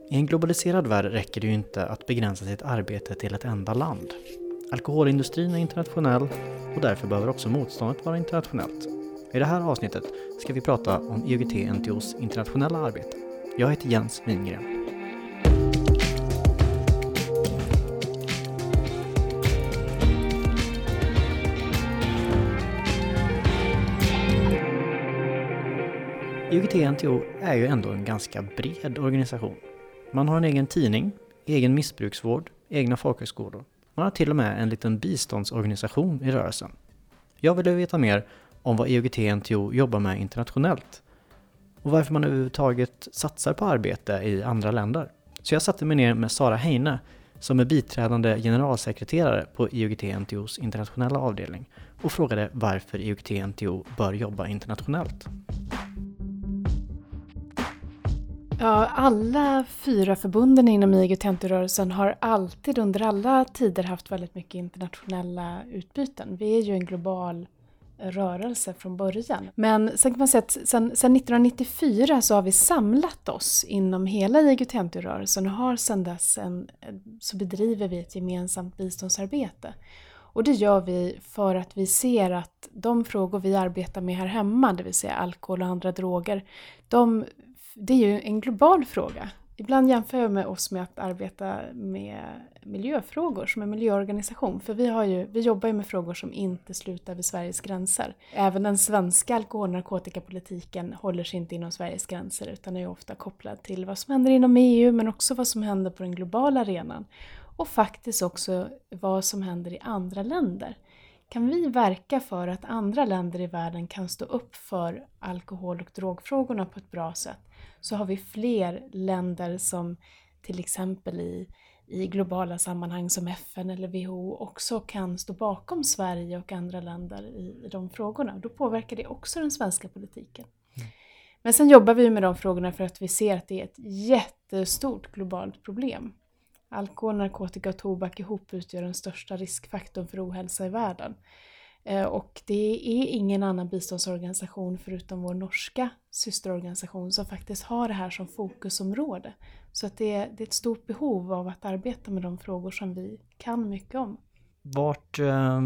I en globaliserad värld räcker det ju inte att begränsa sitt arbete till ett enda land. Alkoholindustrin är internationell och därför behöver också motståndet vara internationellt. I det här avsnittet ska vi prata om IOGT-NTOs internationella arbete. Jag heter Jens Wingren. IOGT-NTO är ju ändå en ganska bred organisation. Man har en egen tidning, egen missbruksvård, egna folkhögskolor. Man har till och med en liten biståndsorganisation i rörelsen. Jag ville veta mer om vad IOGT-NTO jobbar med internationellt och varför man överhuvudtaget satsar på arbete i andra länder. Så jag satte mig ner med Sara Heine som är biträdande generalsekreterare på IOGT-NTOs internationella avdelning och frågade varför IOGT-NTO bör jobba internationellt. Ja, alla 4 förbunden inom IOGT-NTO-rörelsen har alltid under alla tider haft väldigt mycket internationella utbyten. Vi är ju en global rörelse från början. Men sen kan man säga att sen 1994 så har vi samlat oss inom hela IOGT-NTO-rörelsen och har sedan dess så bedriver vi ett gemensamt biståndsarbete. Och det gör vi för att vi ser att de frågor vi arbetar med här hemma, det vill säga alkohol och andra droger, det är ju en global fråga. Ibland jämför jag med oss med att arbeta med miljöfrågor som en miljöorganisation. För vi jobbar ju med frågor som inte slutar vid Sveriges gränser. Även den svenska alkohol- och narkotikapolitiken håller sig inte inom Sveriges gränser utan är ofta kopplad till vad som händer inom EU men också vad som händer på den globala arenan. Och faktiskt också vad som händer i andra länder. Kan vi verka för att andra länder i världen kan stå upp för alkohol- och drogfrågorna på ett bra sätt, så har vi fler länder som till exempel i globala sammanhang som FN eller WHO också kan stå bakom Sverige och andra länder i de frågorna. Då påverkar det också den svenska politiken. Men sen jobbar vi med de frågorna för att vi ser att det är ett jättestort globalt problem. Alkohol, narkotika och tobak ihop utgör den största riskfaktorn för ohälsa i världen. Och det är ingen annan biståndsorganisation förutom vår norska systerorganisation som faktiskt har det här som fokusområde. Så att det är ett stort behov av att arbeta med de frågor som vi kan mycket om. Vart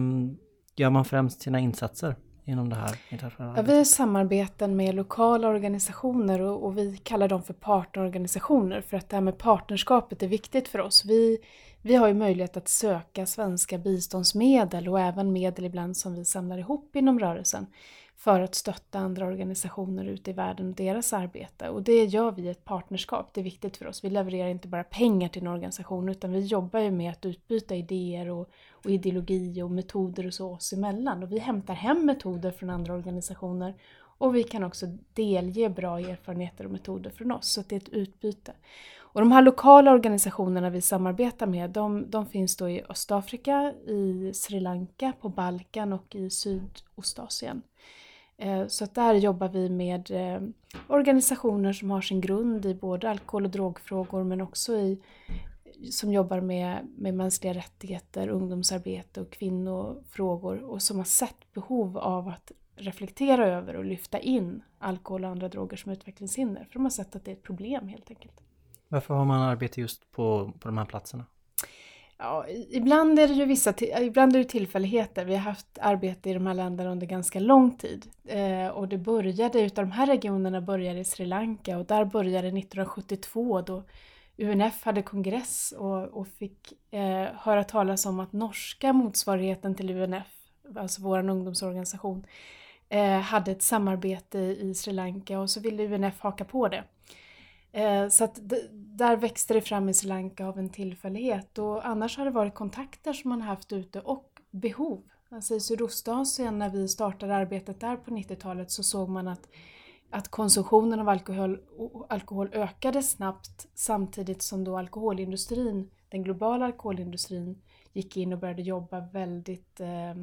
gör man främst sina insatser inom det här internationella arbetet? Vi har samarbeten med lokala organisationer och vi kallar dem för partnerorganisationer för att det här med partnerskapet är viktigt för oss. Vi har ju möjlighet att söka svenska biståndsmedel och även medel ibland som vi samlar ihop inom rörelsen för att stötta andra organisationer ute i världen och deras arbete. Och det gör vi i ett partnerskap, det är viktigt för oss. Vi levererar inte bara pengar till en organisation utan vi jobbar ju med att utbyta idéer och ideologi och metoder och så oss emellan. Och vi hämtar hem metoder från andra organisationer och vi kan också delge bra erfarenheter och metoder från oss. Så att det är ett utbyte. Och de här lokala organisationerna vi samarbetar med, de finns då i Östafrika, i Sri Lanka, på Balkan och i Sydostasien. Så att där jobbar vi med organisationer som har sin grund i både alkohol- och drogfrågor men också som jobbar med mänskliga rättigheter, ungdomsarbete och kvinnofrågor och som har sett behov av att reflektera över och lyfta in alkohol och andra droger som utvecklingshinder. För de har sett att det är ett problem helt enkelt. Varför har man arbete just på de här platserna? Ja, ibland är det ju ibland är det tillfälligheter. Vi har haft arbete i de här länderna under ganska lång tid. Och det började, utav de här regionerna började i Sri Lanka och där började 1972 då UNF hade kongress och fick höra talas om att norska motsvarigheten till UNF, alltså vår ungdomsorganisation, hade ett samarbete i Sri Lanka och så ville UNF haka på det. Så att där växte det fram i Sri Lanka av en tillfällighet och annars har det varit kontakter som man har haft ute och behov. Alltså i Sydostasien när vi startade arbetet där på 90-talet så såg man att konsumtionen av alkohol ökade snabbt samtidigt som då alkoholindustrin, den globala alkoholindustrin gick in och började jobba väldigt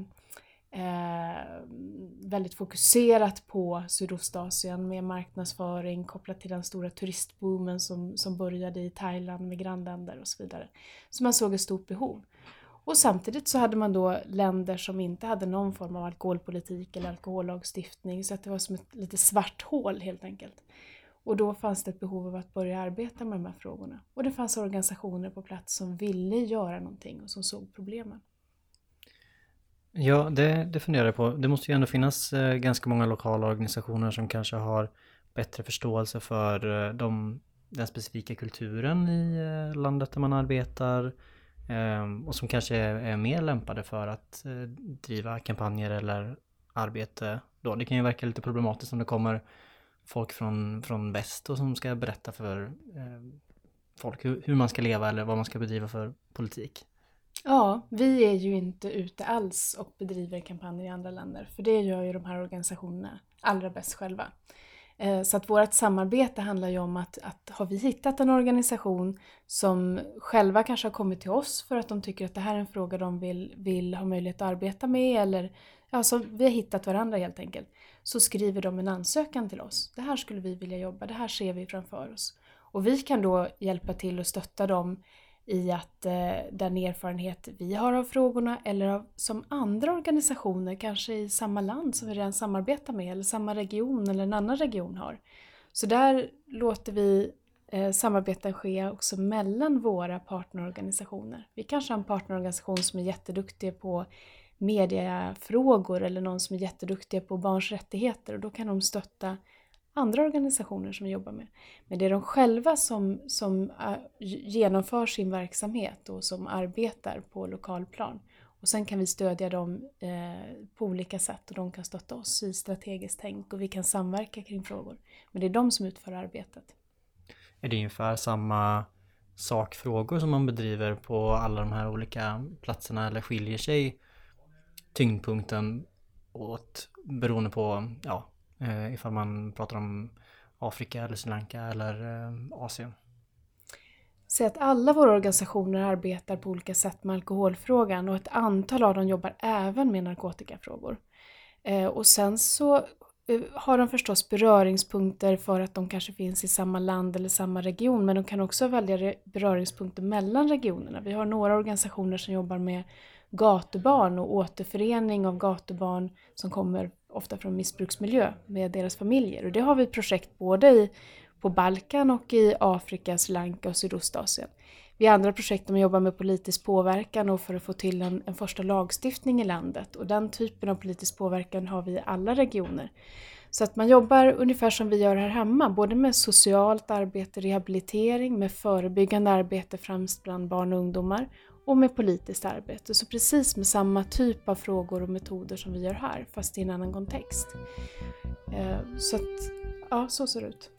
fokuserat på Sydostasien med marknadsföring kopplat till den stora turistboomen som började i Thailand med grannländer och så vidare. Så man såg ett stort behov. Och samtidigt så hade man då länder som inte hade någon form av alkoholpolitik eller alkohollagstiftning så att det var som ett lite svart hål helt enkelt. Och då fanns det ett behov av att börja arbeta med de här frågorna. Och det fanns organisationer på plats som ville göra någonting och som såg problemen. Ja, det funderar jag på. Det måste ju ändå finnas ganska många lokala organisationer som kanske har bättre förståelse för den specifika kulturen i landet där man arbetar och som kanske är mer lämpade för att driva kampanjer eller arbete då. Det kan ju verka lite problematiskt om det kommer folk från väst och som ska berätta för folk hur man ska leva eller vad man ska bedriva för politik. Ja, vi är ju inte ute alls och bedriver kampanjer i andra länder. För det gör ju de här organisationerna allra bäst själva. Så att vårt samarbete handlar ju om att har vi hittat en organisation som själva kanske har kommit till oss för att de tycker att det här är en fråga de vill ha möjlighet att arbeta med. Eller ja, så vi har hittat varandra helt enkelt. Så skriver de en ansökan till oss. Det här skulle vi vilja jobba, det här ser vi framför oss. Och vi kan då hjälpa till och stötta dem i att den erfarenhet vi har av frågorna eller som andra organisationer kanske i samma land som vi redan samarbetar med eller samma region eller en annan region har. Så där låter vi samarbeten ske också mellan våra partnerorganisationer. Vi kanske har en partnerorganisation som är jätteduktig på mediefrågor eller någon som är jätteduktig på barns rättigheter och då kan de stötta andra organisationer som vi jobbar med. Men det är de själva som genomför sin verksamhet och som arbetar på lokalplan. Och sen kan vi stödja dem på olika sätt och de kan stötta oss i strategiskt tänk och vi kan samverka kring frågor. Men det är de som utför arbetet. Är det ungefär samma sakfrågor som man bedriver på alla de här olika platserna eller skiljer sig tyngdpunkten åt beroende på ifall man pratar om Afrika eller Sri Lanka eller Asien? Så att alla våra organisationer arbetar på olika sätt med alkoholfrågan och ett antal av dem jobbar även med narkotikafrågor. Och sen så har de förstås beröringspunkter för att de kanske finns i samma land eller samma region, men de kan också välja beröringspunkter mellan regionerna. Vi har några organisationer som jobbar med gatubarn och återförening av gatubarn som kommer ofta från missbruksmiljö med deras familjer. Och det har vi projekt både på Balkan och i Afrika, Sri Lanka och Sydostasien. Vi har andra projekt där man jobbar med politisk påverkan och för att få till en första lagstiftning i landet. Och den typen av politisk påverkan har vi i alla regioner. Så att man jobbar ungefär som vi gör här hemma, både med socialt arbete, rehabilitering, med förebyggande arbete främst bland barn och ungdomar och med politiskt arbete. Så precis med samma typ av frågor och metoder som vi gör här, fast i en annan kontext. Så att, ja, så ser det ut.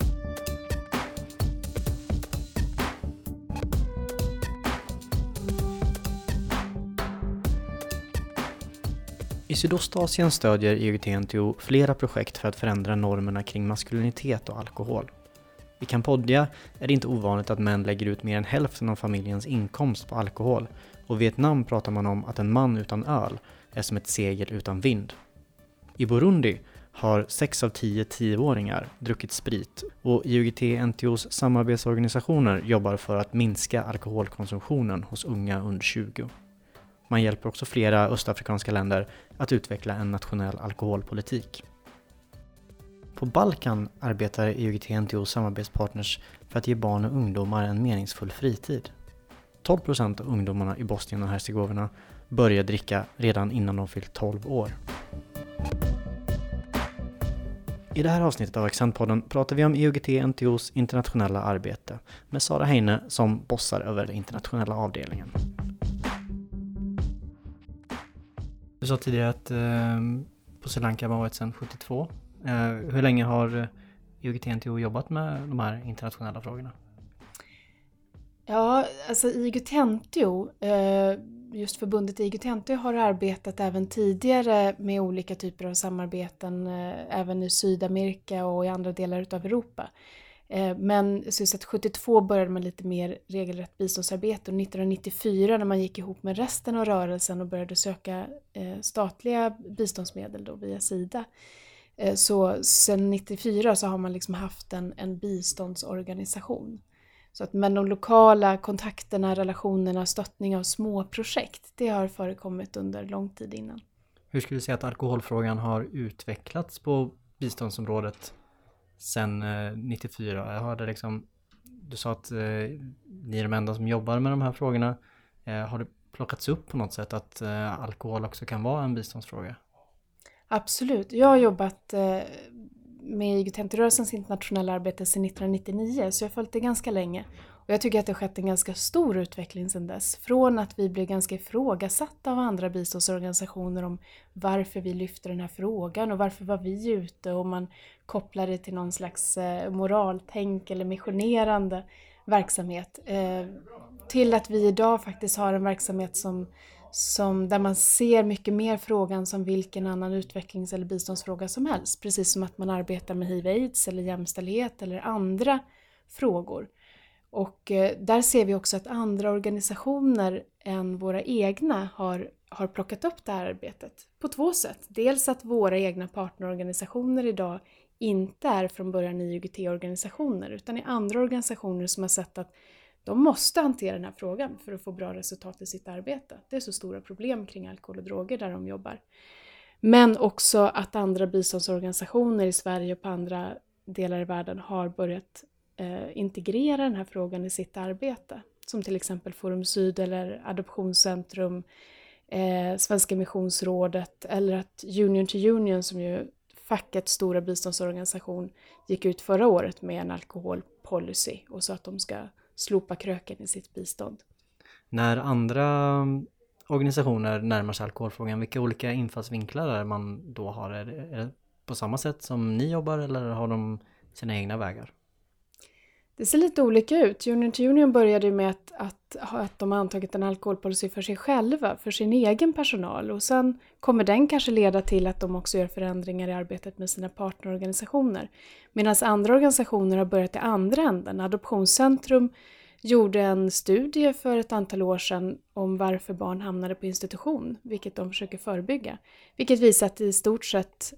I Sydostasien stödjer IOGT-NTO flera projekt för att förändra normerna kring maskulinitet och alkohol. I Kambodja är det inte ovanligt att män lägger ut mer än hälften av familjens inkomst på alkohol och i Vietnam pratar man om att en man utan öl är som ett segel utan vind. I Burundi har 6 av 10 10-åringar druckit sprit och IOGT-NTOs samarbetsorganisationer jobbar för att minska alkoholkonsumtionen hos unga under 20. Man hjälper också flera östafrikanska länder att utveckla en nationell alkoholpolitik. På Balkan arbetar IOGT-NTOs samarbetspartners för att ge barn och ungdomar en meningsfull fritid. 12% av ungdomarna i Bosnien och Hercegovina börjar dricka redan innan de fyllt 12 år. I det här avsnittet av Accentpodden pratar vi om IOGT-NTOs internationella arbete med Sara Heine som bossar över den internationella avdelningen. Du sa tidigare att på Sri Lanka har man varit sedan 72. Hur länge har IOGT-NTO jobbat med de här internationella frågorna? Ja, alltså IOGT-NTO, just förbundet IOGT-NTO har arbetat även tidigare med olika typer av samarbeten, även i Sydamerika och i andra delar av Europa. Men så att 72 började man lite mer regelrätt biståndsarbete och 1994 när man gick ihop med resten av rörelsen och började söka statliga biståndsmedel då via Sida. Så sedan 94 så har man liksom haft en biståndsorganisation. Så att, men de lokala kontakterna, relationerna, stöttning av små projekt, det har förekommit under lång tid innan. Hur skulle du säga att alkoholfrågan har utvecklats på biståndsområdet sen 94. Jag hörde liksom, du sa att ni är de enda som jobbar med de här frågorna. Har det plockats upp på något sätt att alkohol också kan vara en biståndsfråga? Absolut. Jag har jobbat med IGUT-rörelsens internationella arbete sedan 1999, så jag har följt det ganska länge. Och jag tycker att det har skett en ganska stor utveckling sedan dess. Från att vi blev ganska ifrågasatta av andra biståndsorganisationer om varför vi lyfter den här frågan och varför var vi ute, och man kopplar det till någon slags moraltänk eller missionerande verksamhet. Till att vi idag faktiskt har en verksamhet som där man ser mycket mer frågan som vilken annan utvecklings- eller biståndsfråga som helst. Precis som att man arbetar med HIV/AIDS eller jämställdhet eller andra frågor. Och där ser vi också att andra organisationer än våra egna har plockat upp det här arbetet på 2 sätt. Dels att våra egna partnerorganisationer idag inte är från början IOGT-organisationer utan är andra organisationer som har sett att de måste hantera den här frågan för att få bra resultat i sitt arbete. Det är så stora problem kring alkohol och droger där de jobbar. Men också att andra biståndsorganisationer i Sverige och på andra delar i världen har börjat integrera den här frågan i sitt arbete. Som till exempel Forum Syd eller Adoptionscentrum, Svenska Missionsrådet eller att Union to Union, som ju fackets stora biståndsorganisation, gick ut förra året med en alkoholpolicy och så att de ska slopa kröken i sitt bistånd. När andra organisationer närmar sig alkoholfrågan, vilka olika infallsvinklar är man då har? Är det på samma sätt som ni jobbar eller har de sina egna vägar? Det ser lite olika ut. Union to Union började med att de har antagit en alkoholpolicy för sig själva, för sin egen personal. Och sen kommer den kanske leda till att de också gör förändringar i arbetet med sina partnerorganisationer. Medan andra organisationer har börjat i andra änden. Adoptionscentrum gjorde en studie för ett antal år sedan om varför barn hamnade på institution, vilket de försöker förebygga. Vilket visar att i stort sett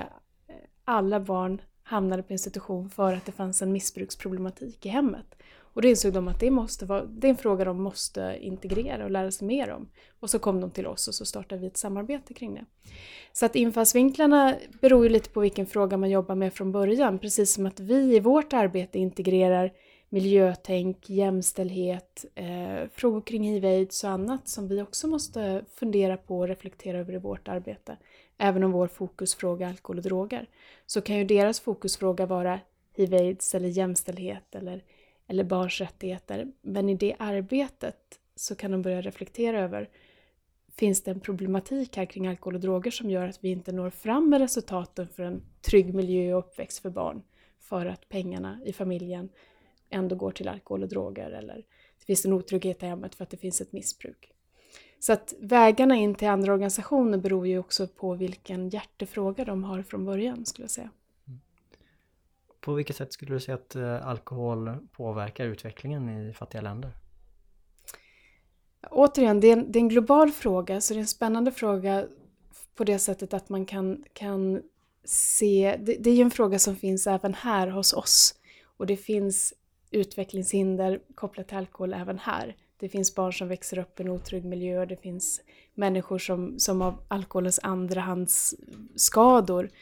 alla barn hamnade på institution för att det fanns en missbruksproblematik i hemmet. Och då insåg de att det är en fråga de måste integrera och lära sig mer om. Och så kom de till oss och så startade vi ett samarbete kring det. Så att infallsvinklarna beror ju lite på vilken fråga man jobbar med från början. Precis som att vi i vårt arbete integrerar miljötänk, jämställdhet, frågor kring HIV/AIDS och annat som vi också måste fundera på och reflektera över i vårt arbete. Även om vår fokusfråga är alkohol och droger, så kan ju deras fokusfråga vara HIV/AIDS eller jämställdhet eller barns rättigheter. Men i det arbetet så kan de börja reflektera över, finns det en problematik här kring alkohol och droger som gör att vi inte når fram med resultaten för en trygg miljö och uppväxt för barn, för att pengarna i familjen ändå går till alkohol och droger, eller det finns en otrygghet i hemmet för att det finns ett missbruk. Så att vägarna in till andra organisationer beror ju också på vilken hjärtefråga de har från början, skulle jag säga. På vilket sätt skulle du säga att alkohol påverkar utvecklingen i fattiga länder? Återigen, det är en global fråga, så det är en spännande fråga på det sättet att man kan se, det är ju en fråga som finns även här hos oss. Och det finns utvecklingshinder kopplat till alkohol även här. Det finns barn som växer upp i en otrygg miljö och det finns människor som av alkoholens andrahandsskador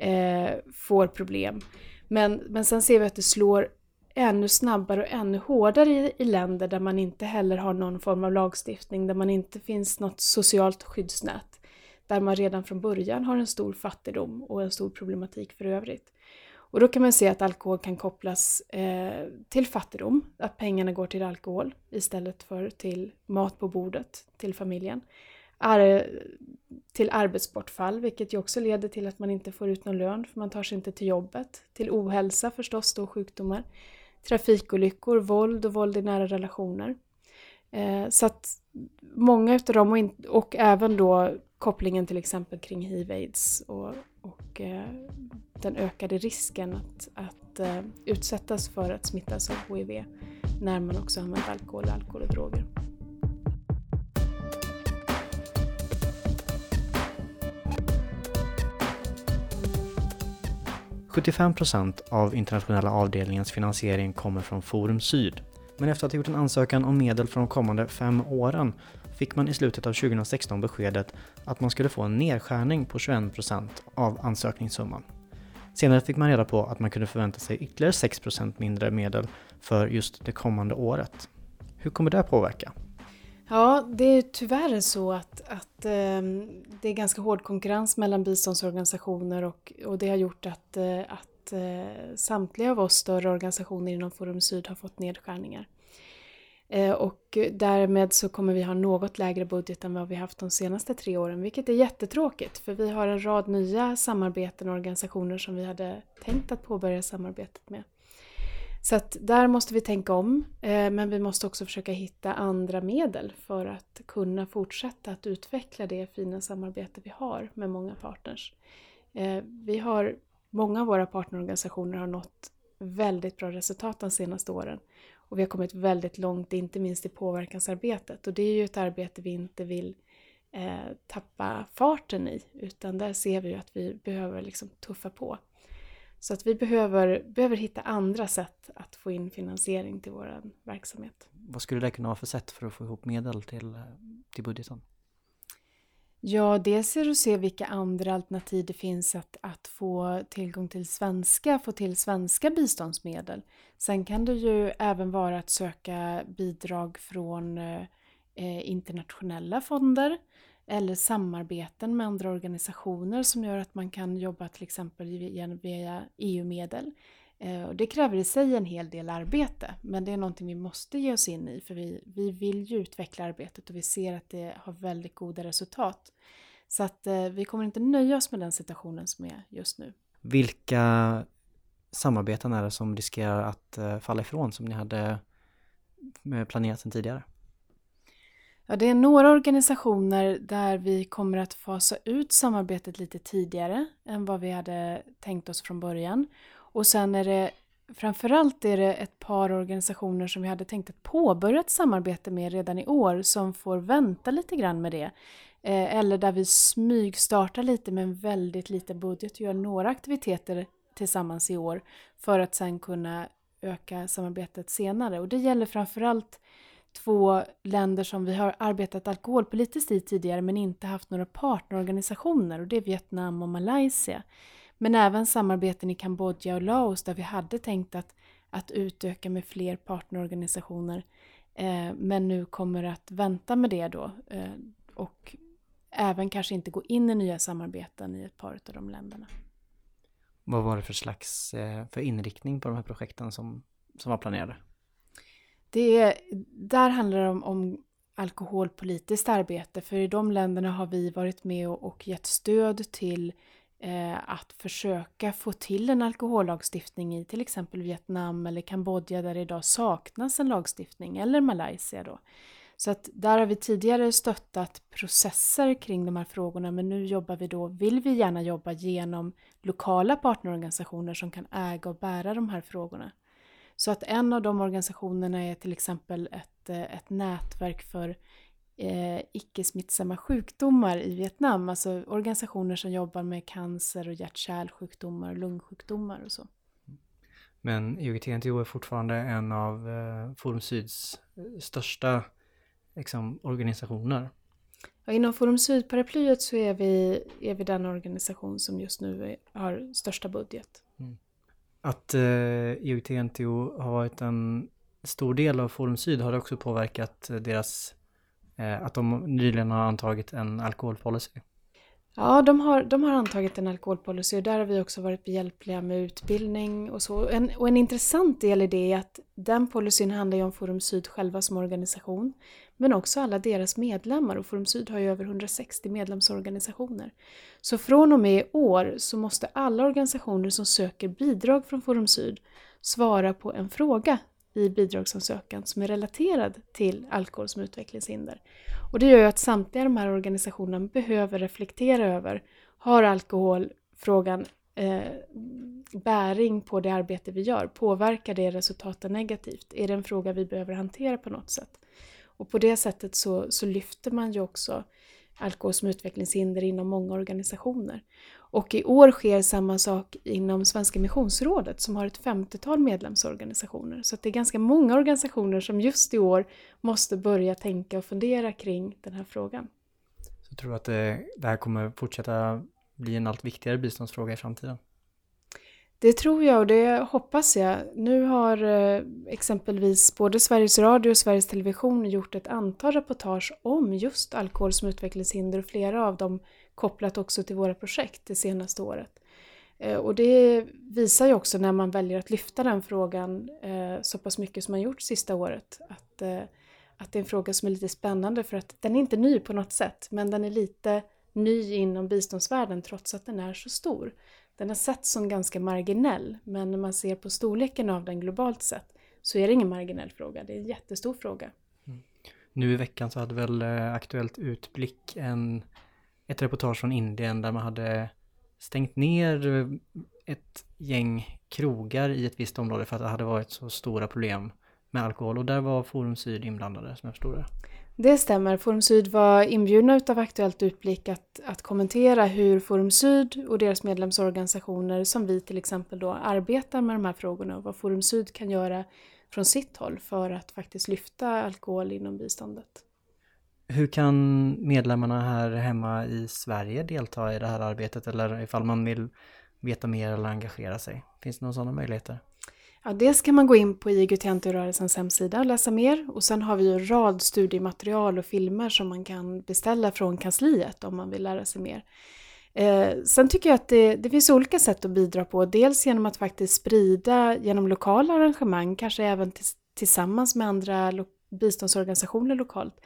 får problem. Men sen ser vi att det slår ännu snabbare och ännu hårdare i länder där man inte heller har någon form av lagstiftning, där man inte finns något socialt skyddsnät, där man redan från början har en stor fattigdom och en stor problematik för övrigt. Och då kan man se att alkohol kan kopplas till fattigdom, att pengarna går till alkohol istället för till mat på bordet, till familjen. Till arbetsbortfall, vilket ju också leder till att man inte får ut någon lön för man tar sig inte till jobbet. Till ohälsa förstås då, sjukdomar. Trafikolyckor, våld och våld i nära relationer. Så att många utav dem och även då kopplingen till exempel kring HIV/AIDS och den ökade risken att utsättas för att smittas av HIV när man också använder alkohol och droger. %75 av internationella avdelningens finansiering kommer från Forum Syd. Men efter att ha gjort en ansökan om medel för de kommande 5 åren fick man i slutet av 2016 beskedet att man skulle få en nedskärning på 21% av ansökningssumman. Senare fick man reda på att man kunde förvänta sig ytterligare 6% mindre medel för just det kommande året. Hur kommer det att påverka? Ja, det är tyvärr så att det är ganska hård konkurrens mellan biståndsorganisationer och det har gjort att samtliga av oss större organisationer inom Forum Syd har fått nedskärningar. Och därmed så kommer vi ha något lägre budget än vad vi haft de senaste 3 åren, vilket är jättetråkigt för vi har en rad nya samarbeten och organisationer som vi hade tänkt att påbörja samarbetet med. Så att där måste vi tänka om, men vi måste också försöka hitta andra medel för att kunna fortsätta att utveckla det fina samarbete vi har med många partners. Många av våra partnerorganisationer har nått väldigt bra resultat de senaste åren och vi har kommit väldigt långt, inte minst i påverkansarbetet, och det är ju ett arbete vi inte vill tappa farten i, utan där ser vi att vi behöver liksom tuffa på. Så att vi behöver hitta andra sätt att få in finansiering till vår verksamhet. Vad skulle det kunna vara för sätt för att få ihop medel till budgeten? Ja, dels är det att se vilka andra alternativ det finns att få tillgång till svenska biståndsmedel. Sen kan det ju även vara att söka bidrag från internationella fonder eller samarbeten med andra organisationer som gör att man kan jobba till exempel via EU-medel. Det kräver i sig en hel del arbete, men det är någonting vi måste ge oss in i för vi vill ju utveckla arbetet och vi ser att det har väldigt goda resultat. Så att vi kommer inte nöja oss med den situationen som är just nu. Vilka samarbeten är det som riskerar att falla ifrån som ni hade planerat sedan tidigare? Ja, det är några organisationer där vi kommer att fasa ut samarbetet lite tidigare än vad vi hade tänkt oss från början. Och sen framförallt är det ett par organisationer som vi hade tänkt att påbörja ett samarbete med redan i år som får vänta lite grann med det. Eller där vi smygstartar lite med en väldigt liten budget och gör några aktiviteter tillsammans i år för att sen kunna öka samarbetet senare. Och det gäller framförallt 2 länder som vi har arbetat alkoholpolitiskt i tidigare men inte haft några partnerorganisationer, och det är Vietnam och Malaysia. Men även samarbeten i Kambodja och Laos där vi hade tänkt att utöka med fler partnerorganisationer men nu kommer att vänta med det då och även kanske inte gå in i nya samarbeten i ett par av de länderna. Vad var det för slags för inriktning på de här projekten som var planerade? Där handlar det om alkoholpolitiskt arbete, för i de länderna har vi varit med och gett stöd till att försöka få till en alkohollagstiftning i till exempel Vietnam eller Kambodja där det idag saknas en lagstiftning, eller Malaysia då. Så att där har vi tidigare stöttat processer kring de här frågorna, men nu vill vi gärna jobba genom lokala partnerorganisationer som kan äga och bära de här frågorna. Så att en av de organisationerna är till exempel ett nätverk för icke-smittsamma sjukdomar i Vietnam. Alltså organisationer som jobbar med cancer och hjärt-kärlsjukdomar och lungsjukdomar och så. Men IOGT-NTO är fortfarande en av Forum Syds största organisationer. Ja, inom Forum Syd-paraplyet så är vi den organisation som just nu har största budget. Mm. Att IOGT-NTO har varit en stor del av Forum Syd har det också påverkat att de nyligen har antagit en alkoholpolicy. Ja, de har antagit en alkoholpolicy och där har vi också varit behjälpliga med utbildning och så. Och en intressant del i det är att den policyn handlar ju om Forum Syd själva som organisation, men också alla deras medlemmar, och Forum Syd har ju över 160 medlemsorganisationer. Så från och med i år så måste alla organisationer som söker bidrag från Forum Syd svara på en fråga i bidragsansökan som är relaterad till alkohol som utvecklingshinder. Och det gör ju att samtliga de här organisationerna behöver reflektera över, har alkoholfrågan bäring på det arbete vi gör? Påverkar det resultaten negativt? Är det en fråga vi behöver hantera på något sätt? Och på det sättet så lyfter man ju också alkohol som utvecklingshinder inom många organisationer. Och i år sker samma sak inom Svenska Missionsrådet som har ett 50-tal medlemsorganisationer. Så att det är ganska många organisationer som just i år måste börja tänka och fundera kring den här frågan. Så tror du att det här kommer fortsätta bli en allt viktigare biståndsfråga i framtiden? Det tror jag och det hoppas jag. Nu har exempelvis både Sveriges Radio och Sveriges Television gjort ett antal reportage om just alkohol som utvecklingshinder och flera av dem kopplat också till våra projekt det senaste året. Och det visar ju också när man väljer att lyfta den frågan så pass mycket som man gjort sista året att det är en fråga som är lite spännande för att den är inte ny på något sätt men den är lite ny inom biståndsvärlden trots att den är så stor. Den har sett som ganska marginell men när man ser på storleken av den globalt sett så är det ingen marginell fråga, det är en jättestor fråga. Nu i veckan så hade väl Aktuellt Utblick ett reportage från Indien där man hade stängt ner ett gäng krogar i ett visst område för att det hade varit så stora problem med alkohol och där var Forum Syd inblandade som jag förstod det. Det stämmer. Forum Syd var inbjudna utav Aktuellt Utblick att kommentera hur Forum Syd och deras medlemsorganisationer som vi till exempel då arbetar med de här frågorna och vad Forum Syd kan göra från sitt håll för att faktiskt lyfta alkohol inom biståndet. Hur kan medlemmarna här hemma i Sverige delta i det här arbetet eller ifall man vill veta mer eller engagera sig? Finns det några sådana möjligheter? Ja, dels kan man gå in på IGT-rörelsens hemsida och läsa mer och sen har vi ju en rad studiematerial och filmer som man kan beställa från kansliet om man vill lära sig mer. Sen tycker jag att det finns olika sätt att bidra på. Dels genom att faktiskt sprida genom lokala arrangemang, kanske även tillsammans med andra biståndsorganisationer lokalt.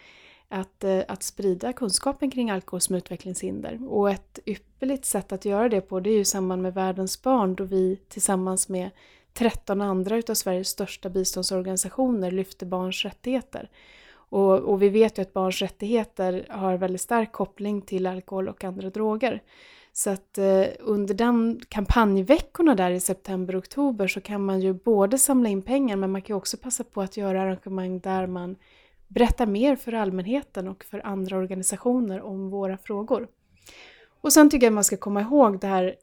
Att sprida kunskapen kring alkohol som utvecklingshinder. Och ett ypperligt sätt att göra det på det är ju i samband med Världens barn då vi tillsammans med 13 andra utav Sveriges största biståndsorganisationer lyfter barns rättigheter. Och vi vet ju att barns rättigheter har väldigt stark koppling till alkohol och andra droger. Så att under den kampanjveckorna där i september och oktober så kan man ju både samla in pengar men man kan också passa på att göra arrangemang där man berättar mer för allmänheten och för andra organisationer om våra frågor. Och sen tycker jag man ska komma ihåg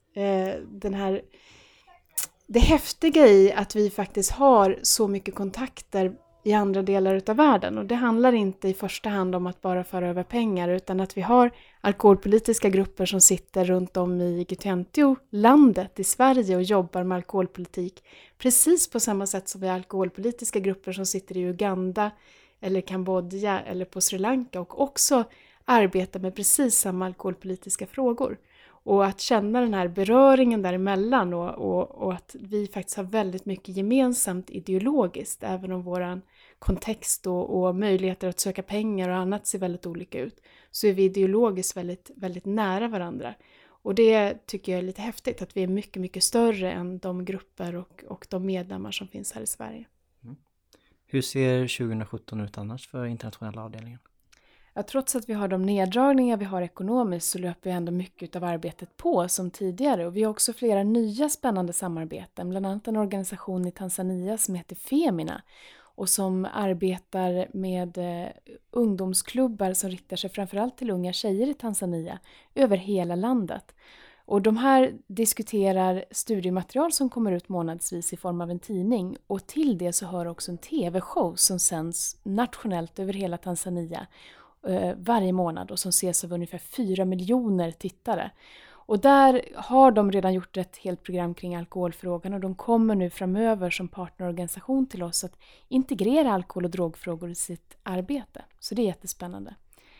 det häftiga i att vi faktiskt har så mycket kontakter i andra delar av världen. Och det handlar inte i första hand om att bara föra över pengar utan att vi har alkoholpolitiska grupper som sitter runt om i G20-landet i Sverige och jobbar med alkoholpolitik. Precis på samma sätt som vi har alkoholpolitiska grupper som sitter i Uganda eller Kambodja eller på Sri Lanka och också arbetar med precis samma alkoholpolitiska frågor. Och att känna den här beröringen däremellan och att vi faktiskt har väldigt mycket gemensamt ideologiskt. Även om våran kontext och möjligheter att söka pengar och annat ser väldigt olika ut. Så är vi ideologiskt väldigt, väldigt nära varandra. Och det tycker jag är lite häftigt att vi är mycket, mycket större än de grupper och de medlemmar som finns här i Sverige. Mm. Hur ser 2017 ut annars för internationella avdelningen? Ja, trots att vi har de neddragningar vi har ekonomiskt så löper ändå mycket av arbetet på som tidigare. Och vi har också flera nya spännande samarbeten. Bland annat en organisation i Tanzania som heter Femina. Och som arbetar med ungdomsklubbar som riktar sig framförallt till unga tjejer i Tanzania. Över hela landet. Och de här diskuterar studiematerial som kommer ut månadsvis i form av en tidning. Och till det så hör också en tv-show som sänds nationellt över hela Tanzania varje månad och som ses av ungefär 4 miljoner tittare. Och där har de redan gjort ett helt program kring alkoholfrågan och de kommer nu framöver som partnerorganisation till oss att integrera alkohol- och drogfrågor i sitt arbete. Så det är jättespännande.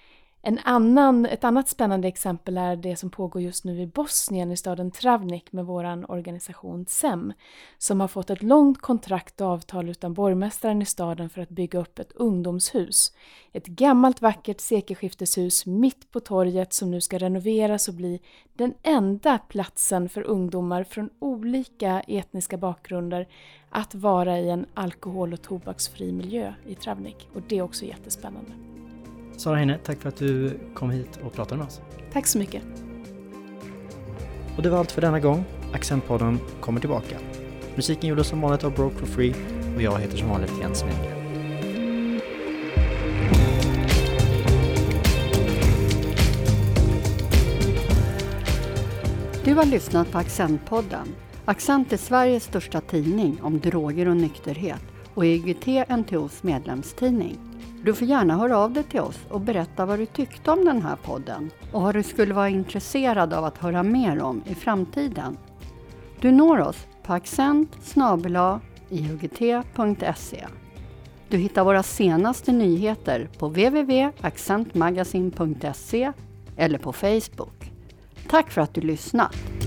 Ett annat spännande exempel är det som pågår just nu i Bosnien i staden Travnik med våran organisation SEM som har fått ett långt kontrakt och avtal utan borgmästaren i staden för att bygga upp ett ungdomshus. Ett gammalt vackert sekelskifteshus mitt på torget som nu ska renoveras och bli den enda platsen för ungdomar från olika etniska bakgrunder att vara i en alkohol- och tobaksfri miljö i Travnik. Och det är också jättespännande. Sara Heine, tack för att du kom hit och pratade med oss. Tack så mycket. Och det var allt för denna gång. Accentpodden kommer tillbaka. Musiken gjordes som vanligt av Broke for Free och jag heter som vanligt Jens Lindgren. Du har lyssnat på Accentpodden. Accent är Sveriges största tidning om droger och nykterhet och IGT-NTOs medlemstidning. Du får gärna höra av dig till oss och berätta vad du tyckte om den här podden och vad du skulle vara intresserad av att höra mer om i framtiden. Du når oss på accent@iugt.se. Du hittar våra senaste nyheter på www.accentmagasin.se eller på Facebook. Tack för att du lyssnat!